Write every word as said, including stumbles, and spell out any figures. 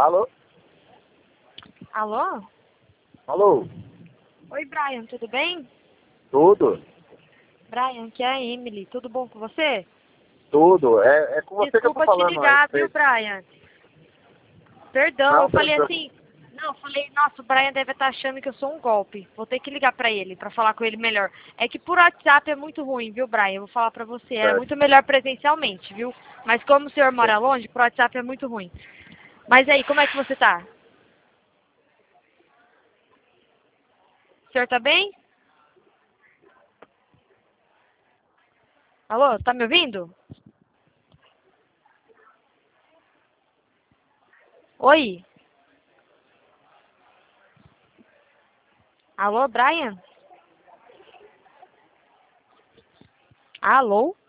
Alô? Alô? Alô? Oi, Brian, tudo bem? Tudo? Brian, aqui é a Emily, tudo bom com você? Tudo. É, é com você que eu tô Desculpa te falando a ligar, viu, respeito. Brian? Perdão, Não, eu falei tranquilo. assim, não, eu falei, nossa, o Brian deve estar achando que eu sou um golpe. Vou ter que ligar pra ele, pra falar com ele melhor. É que por WhatsApp é muito ruim, viu, Brian? Eu vou falar pra você, era Certo. muito melhor presencialmente, viu? Mas como o senhor mora longe, por WhatsApp é muito ruim. Mas aí, como é que você tá? O senhor tá bem? Alô, tá me ouvindo? Oi? Alô, Brian? Alô?